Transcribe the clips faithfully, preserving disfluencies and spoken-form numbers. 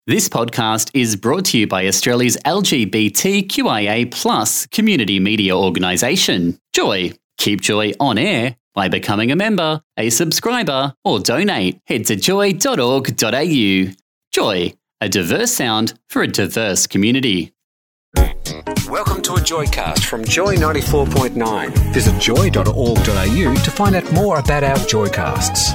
This podcast is brought to you by Australia's L G B T Q I A plus community media organisation, Joy. Keep Joy on air by becoming a member, a subscriber, or donate. Head to joy dot org dot a u. Joy, a diverse sound for a diverse community. Welcome to a Joycast from Joy ninety-four point nine. Visit joy dot org dot a u to find out more about our Joycasts.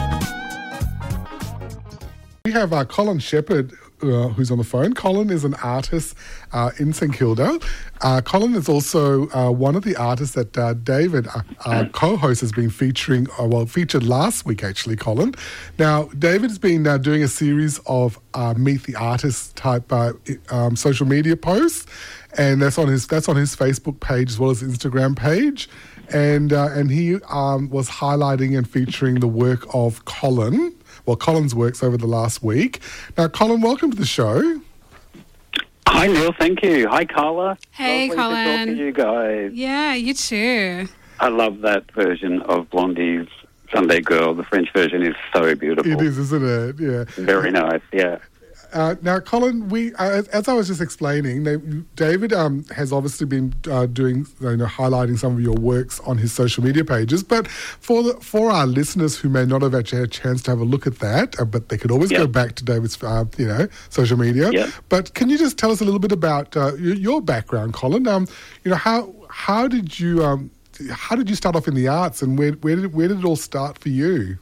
We have uh, Colin Shepherd, uh, who's on the phone. Colin is an artist uh, in St Kilda. Uh, Colin is also uh, one of the artists that uh, David, uh, our co-host, has been featuring, uh, well, featured last week, actually, Colin. Now, David's been uh, doing a series of uh, Meet the Artist type uh, um, social media posts, and that's on his that's on his Facebook page as well as Instagram page. And, uh, and he um, was highlighting and featuring the work of Colin. Well, Colin's works over the last week. Now, Colin, welcome to the show. Hi, Neil. Thank you. Hi, Carla. Hey, Lovely Colin. to talk to you guys. Yeah, you too. I love that version of Blondie's Sunday Girl. The French version is so beautiful. It is, isn't it? Yeah. Very nice, yeah. Uh, now, Colin, we uh, as I was just explaining, they, David um, has obviously been uh, doing, you know, highlighting some of your works on his social media pages. But for the, for our listeners who may not have actually had a chance to have a look at that, uh, but they could always yep. go back to David's, uh, you know, social media. Yep. But can you just tell us a little bit about uh, your, your background, Colin? Um, you know, how how did you um, how did you start off in the arts, and where where did where did it all start for you?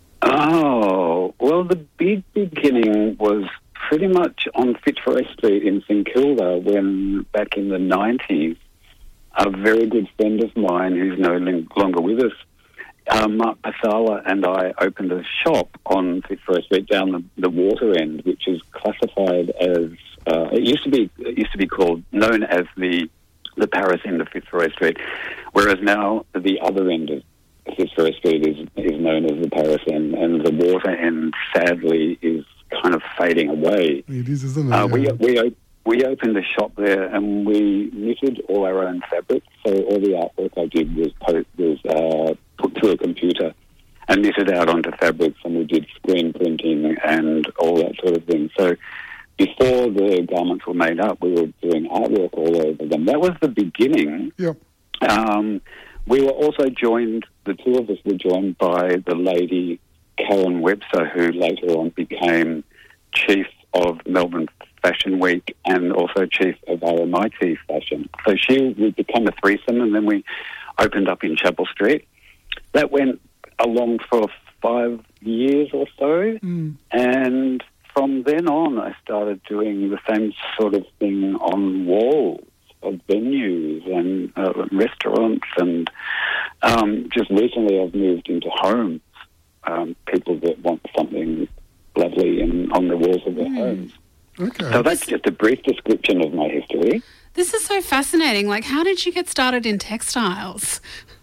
Oh, well, the big beginning was pretty much on Fitzroy Street in St Kilda when, back in the nineties, a very good friend of mine who's no longer with us, uh, Mark Pasala, and I opened a shop on Fitzroy Street down the, the water end, which is classified as, uh, it used to be it used to be called, known as the the Paris end of Fitzroy Street, whereas now the other end of Fitzroy Street is, is known as the Paris end, and the water end, sadly, is kind of fading away. It is, isn't it? Uh, we we we opened a shop there, and we knitted all our own fabric. So all the artwork I did was po- was uh, put through a computer and knitted out onto fabrics, and we did screen printing and all that sort of thing. So before the garments were made up, we were doing artwork all over them. That was the beginning. Yep. Um, we were also joined. The two of us were joined by the lady Karen Webster, who later on became chief of Melbourne Fashion Week and also chief of R M I T Fashion. So she, we became a threesome, and then we opened up in Chapel Street. That went along for five years or so, mm. and from then on I started doing the same sort of thing on walls of venues and uh, restaurants, and um, just recently I've moved into homes. Um, people that want something lovely in, on the walls of their mm. homes. Okay. So that's just a brief description of my history. This is so fascinating. Like, how did you get started in textiles?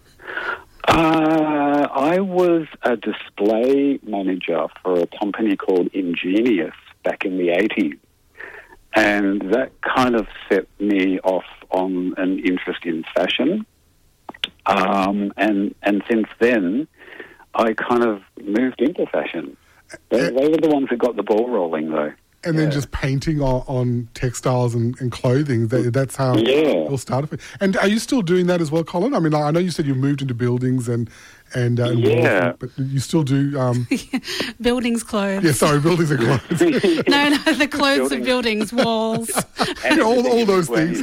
Uh, I was a display manager for a company called Ingenious back in the eighties. And that kind of set me off on an interest in fashion. Um, and, and since then, I kind of moved into fashion. They, uh, they were the ones that got the ball rolling, though. And yeah. then just painting on, on textiles and, and clothing. That, that's how yeah. it all started. And are you still doing that as well, Colin? I mean, I know you said you moved into buildings and and, uh, and yeah, walls, but you still do um, buildings, clothes. Yeah, sorry, buildings and clothes. no, no, the clothes buildings. of buildings, walls, yeah, all all those things.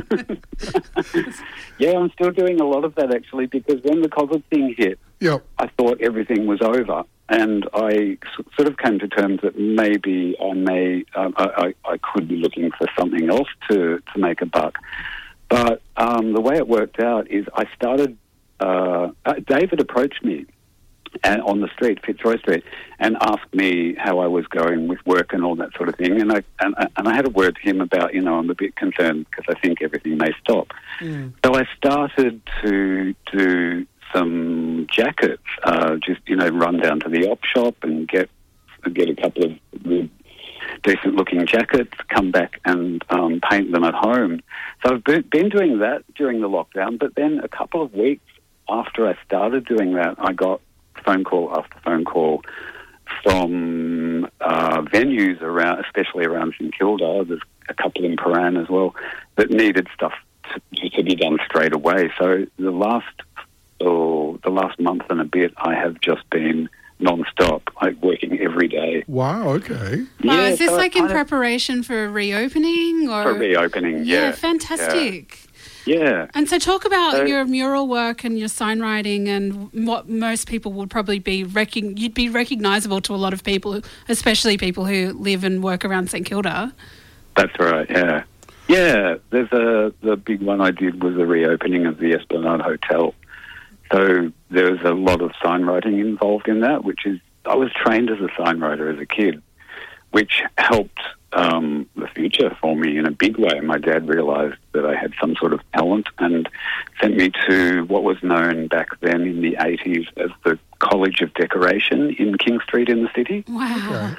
Yeah, I'm still doing a lot of that actually, because when the COVID thing hit, yep. I thought everything was over. And I sort of came to terms that maybe I may, um, I, I, I could be looking for something else to, to make a buck. But um, the way it worked out is I started, uh, uh, David approached me and, on the street, Fitzroy Street, and asked me how I was going with work and all that sort of thing. And I and, and I had a word to him about, you know, I'm a bit concerned because I think everything may stop. Mm. So I started to do some jackets, uh, just, you know, run down to the op shop and get get a couple of good, decent-looking jackets, come back and um, paint them at home. So I've been doing that during the lockdown, but then a couple of weeks after I started doing that, I got phone call after phone call from uh, venues around, especially around St Kilda. There's a couple in Paran as well that needed stuff to, to be done straight away. So the last, oh, the last month and a bit, I have just been non-stop, like working every day. Wow, okay. Wow, Yeah, is this so like in kind of- preparation for reopening? Or? For reopening, yeah. Yeah, fantastic. Yeah. And so talk about So- your mural work and your sign writing and what most people would probably be, recog- you'd be recognisable to a lot of people, especially people who live and work around St Kilda. That's right, yeah. Yeah, there's a, the big one I did was the reopening of the Esplanade Hotel. So there was a lot of sign writing involved in that, which is, I was trained as a sign writer as a kid, which helped um, the future for me in a big way. My dad realised that I had some sort of talent and sent me to what was known back then in the eighties as the College of Decoration in King Street in the city. Wow.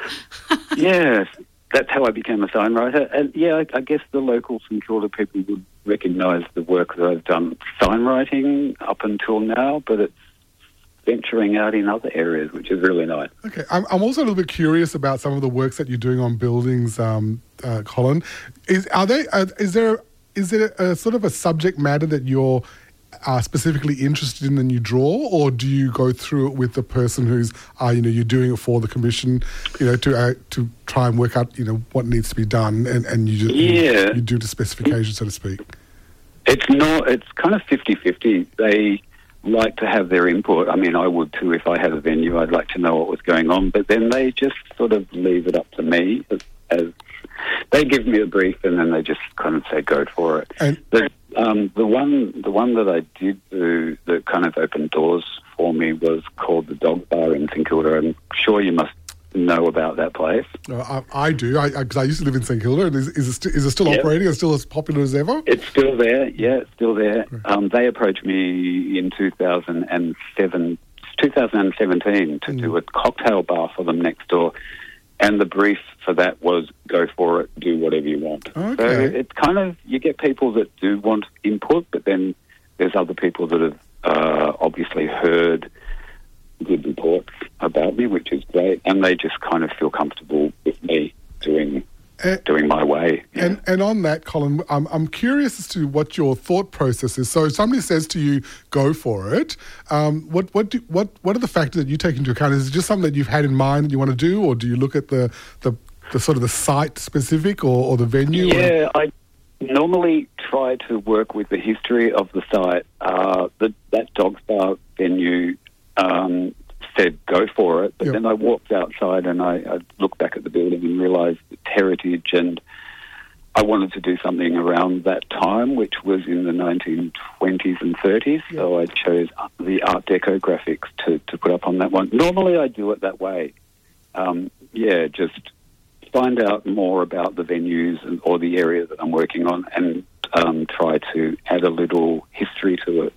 Yes, that's how I became a sign writer. And yeah, I, I guess the local St Kilda people would recognise the work that I've done sign writing up until now, but it's venturing out in other areas, which is really nice. Okay, I'm, I'm also a little bit curious about some of the works that you're doing on buildings, um, uh, Colin. Is are they? Uh, is there? Is there a sort of a subject matter that you're uh, specifically interested in and you draw, or do you go through it with the person who's, uh, you know, you're doing it for the commission, you know, to uh, to try and work out, you know, what needs to be done, and, and you just Yeah. you, you do the specification, so to speak. It's not. It's kind of fifty-fifty. They like to have their input. I mean, I would too if I had a venue. I'd like to know what was going on, but then they just sort of leave it up to me as, as they give me a brief, and then they just kind of say go for it. And The, um, the one, the one that I did do that kind of opened doors for me was called the Dog Bar in St Kilda. I'm sure you must know about that place. uh, I, I do, because I, 'cause I used to live in St Kilda, and is, is, it, st- is it still Yep. operating? Is it still as popular as ever? It's still there, yeah, it's still there. Um, they approached me in two thousand seven, two thousand seventeen to do a cocktail bar for them next door, and the brief for that was go for it, do whatever you want. Okay. So it's kind of, you get people that do want input, but then there's other people that have uh, obviously heard good reports about me, which is great, and they just kind of feel comfortable with me doing Uh, doing my way. Yeah. And and on that, Colin, I'm I'm curious as to what your thought process is. So if somebody says to you, "Go for it," um, what what do, what what are the factors that you take into account? Is it just something that you've had in mind that you want to do, or do you look at the the, the sort of the site specific or, or the venue? Yeah, I normally try to work with the history of the site. Uh, the, that Dogs Bar venue um, said go for it, but Yep. then I walked outside and I, I looked back at the building and realised its heritage, and I wanted to do something around that time, which was in the nineteen twenties and thirties, so I chose the Art Deco graphics to, to put up on that one. Normally I do it that way. Um, yeah, just find out more about the venues and, or the area that I'm working on, and um, try to add a little history to it.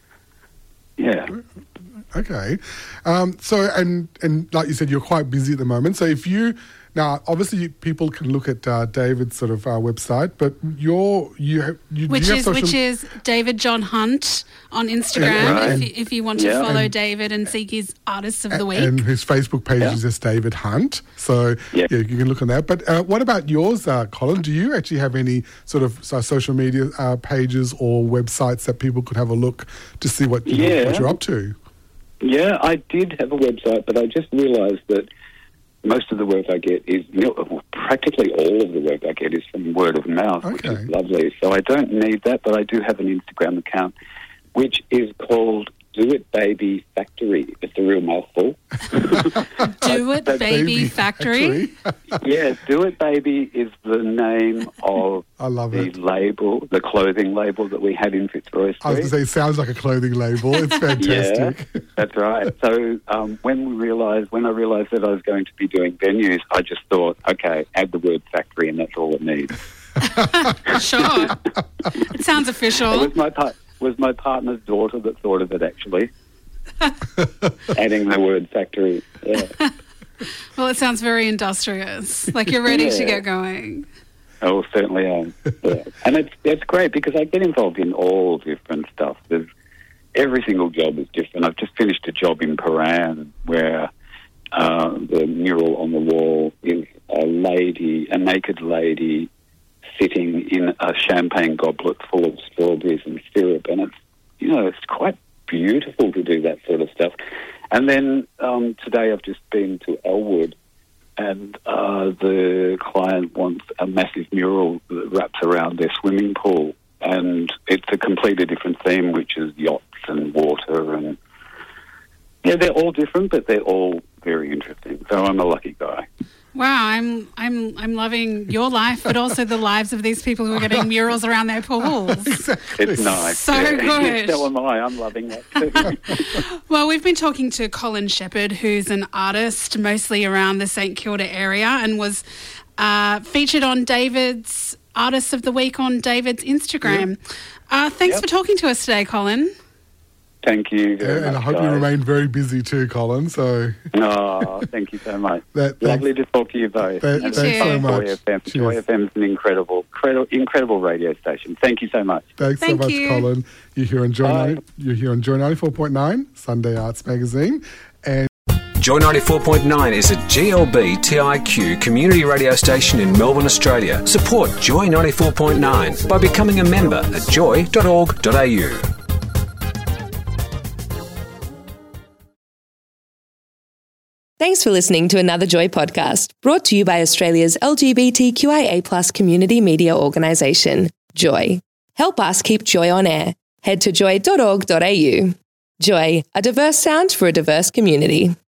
Yeah. Okay. Um, so, and and like you said, you're quite busy at the moment. So if you, now obviously you, people can look at uh, David's sort of uh, website, but you're, you, have- you, Which do you have is social... which is David John Hunt on Instagram. Right. If, you, if you want to Yeah. follow And- David and seek his Artists of the Week. And his Facebook page Yeah. is just David Hunt. So, Yeah. yeah, you can look on that. But uh, what about yours, uh, Colin? Do you actually have any sort of uh, social media uh, pages or websites that people could have a look to see what, you know, Yeah. what you're up to? Yeah, I did have a website, but I just realised that most of the work I get is, well, practically all of the work I get is from word of mouth, which Okay. is lovely. So I don't need that, but I do have an Instagram account, which is called Do It Baby Factory. It's a real mouthful. Do It That's Baby, Baby Factory. Yeah, Do It Baby is the name of I love the it. label, the clothing label that we had in Fitzroy Street. I was going to say, it sounds like a clothing label. It's fantastic. Yeah, that's right. So um, when we realised, when I realised that I was going to be doing venues, I just thought, okay, add the word factory, and that's all it needs. Sure. It sounds It official. was my par- was my partner's daughter that thought of it, actually. Adding the word factory. Yeah. Well, it sounds very industrious. Like you're ready to Yeah. get going. I will certainly am. Yeah. And it's it's great because I get involved in all different stuff. There's every single job is different. I've just finished a job in Paran where uh, the mural on the wall is a lady, a naked lady, sitting in a champagne goblet full of strawberries and syrup, and it's, you know, it's quite beautiful to do that sort of stuff. And then um, today I've just been to Elwood, and uh, the client wants a massive mural that wraps around their swimming pool, and it's a completely different theme, which is yachts and water, and yeah, they're all different, but they're all very interesting. So I'm a lucky guy. Wow, I'm I'm I'm loving your life, but also the lives of these people who are getting murals around their pools. Exactly. It's nice. So yeah. good. So am I. I'm loving that too. Well, we've been talking to Colin Shepherd, who's an artist mostly around the St Kilda area, and was uh, featured on David's Artists of the Week on David's Instagram. Yep. Uh, thanks yep. for talking to us today, Colin. Thank you very and much, I hope guys. you remain very busy too, Colin. So, oh, thank you so much. That, Lovely to talk to you both. That, you thanks too. so much. Joy F M. Joy F M is an incredible, incredible, incredible radio station. Thank you so much. Thanks Thank so much, you. Colin. You're here on Joy. Bye. ninety, you're here on Joy ninety-four point nine, Sunday Arts Magazine, and Joy ninety-four point nine is a G L B T I Q community radio station in Melbourne, Australia. Support Joy ninety-four point nine by becoming a member at joy dot org dot a u. Thanks for listening to another Joy podcast, brought to you by Australia's L G B T Q I A plus community media organisation, Joy. Help us keep Joy on air. Head to joy dot org dot a u. Joy, a diverse sound for a diverse community.